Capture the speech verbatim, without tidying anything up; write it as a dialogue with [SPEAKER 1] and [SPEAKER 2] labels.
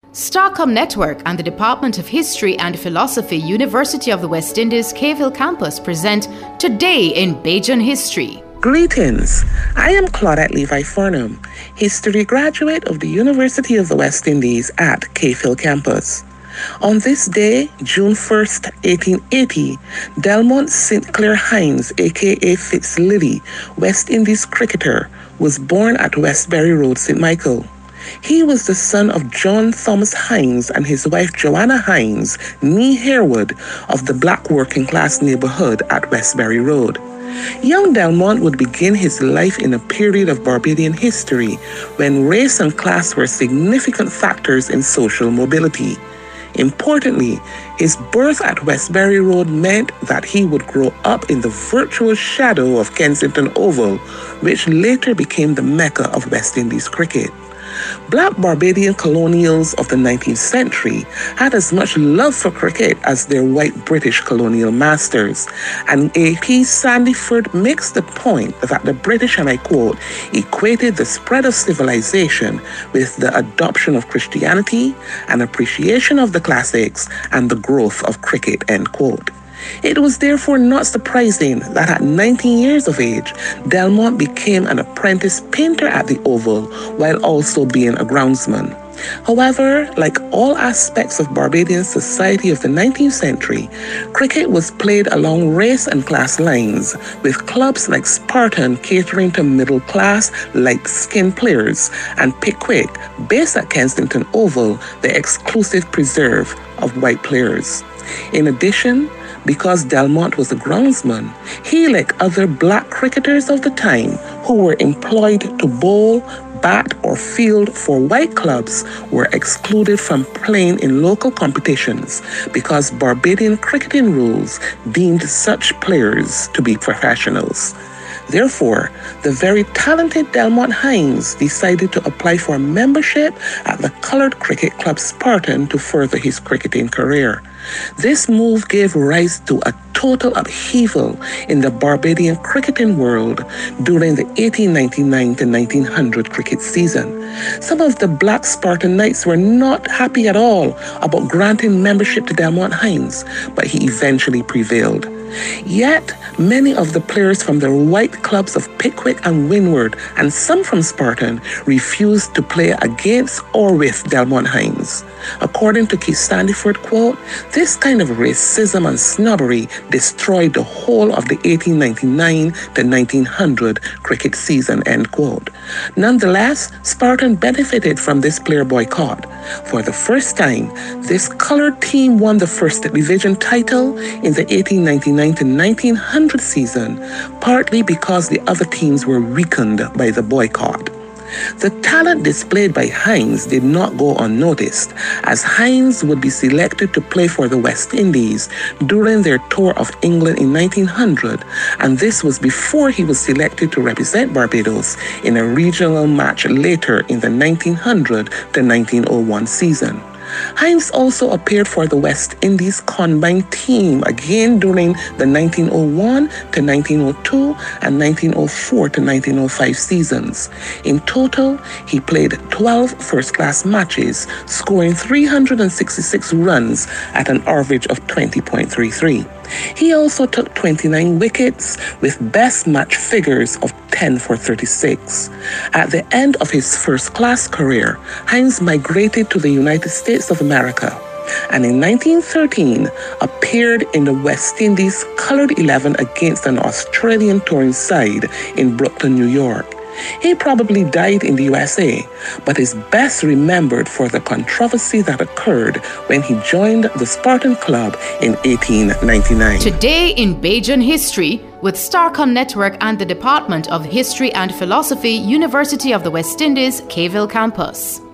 [SPEAKER 1] Starcom Network and the Department of History and Philosophy, University of the West Indies, Cave Campus present Today in Bajan History.
[SPEAKER 2] Greetings. I am Claudette Levi Farnham, history graduate of the University of the West Indies at Cave Hill Campus. On this day, June first, eighteen eighty, Delmont Saint Clair Hines, aka Fitz Lilly, West Indies cricketer, was born at Westbury Road, Saint Michael. He was the son of John Thomas Hines and his wife Joanna Hines, née Harewood, of the black working class neighborhood at Westbury Road. Young Delmont would begin his life in a period of Barbadian history when race and class were significant factors in social mobility. Importantly, his birth at Westbury Road meant that he would grow up in the virtual shadow of Kensington Oval, which later became the mecca of West Indies cricket. Black Barbadian colonials of the nineteenth century had as much love for cricket as their white British colonial masters, and A P Sandiford makes the point that the British, and I quote, equated the spread of civilization with the adoption of Christianity, an appreciation of the classics, and the growth of cricket, end quote. It was therefore not surprising that at nineteen years of age, Delmont became an apprentice painter at the Oval while also being a groundsman. However, like all aspects of Barbadian society of the nineteenth century, cricket was played along race and class lines, with clubs like Spartan catering to middle-class, light-skinned players, and Pickwick, based at Kensington Oval, the exclusive preserve of white players. In addition, because Delmont was a groundsman, he, like other black cricketers of the time who were employed to bowl, bat, or field for white clubs, were excluded from playing in local competitions because Barbadian cricketing rules deemed such players to be professionals. Therefore, the very talented Delmont Hines decided to apply for membership at the colored cricket club Spartan to further his cricketing career. This move gave rise to a total upheaval in the Barbadian cricketing world during the eighteen ninety-nine to nineteen hundred cricket season. Some of the black Spartan Knights were not happy at all about granting membership to Delmont Hines, but he eventually prevailed. Yet, many of the players from the white clubs of Pickwick and Windward, and some from Spartan, refused to play against or with Delmont Hines. According to Keith Sandiford, quote, "This kind of racism and snobbery destroyed the whole of the eighteen ninety-nine to nineteen hundred cricket season," end quote. Nonetheless, Spartan benefited from this player boycott. For the first time, this colored team won the first division title in the eighteen ninety-nine to nineteen hundred season, partly because the other teams were weakened by the boycott. The talent displayed by Hines did not go unnoticed, as Hines would be selected to play for the West Indies during their tour of England in nineteen hundred, and this was before he was selected to represent Barbados in a regional match later in the nineteen hundred to nineteen oh one season. Hines also appeared for the West Indies combined team again during the nineteen oh one to nineteen oh two and nineteen oh four to nineteen oh five seasons. In total, he played twelve first-class matches, scoring three hundred sixty-six runs at an average of twenty point three three. He also took twenty-nine wickets with best match figures of ten for thirty-six. At the end of his first-class career, Hines migrated to the United States of America, and in nineteen thirteen appeared in the West Indies colored eleven against an Australian touring side in Brooklyn, New York. He probably died in the U S A, but is best remembered for the controversy that occurred when he joined the Spartan Club in eighteen ninety-nine.
[SPEAKER 1] Today in Bajan History with Starcom Network and the Department of History and Philosophy, University of the West Indies, Cave Hill Campus.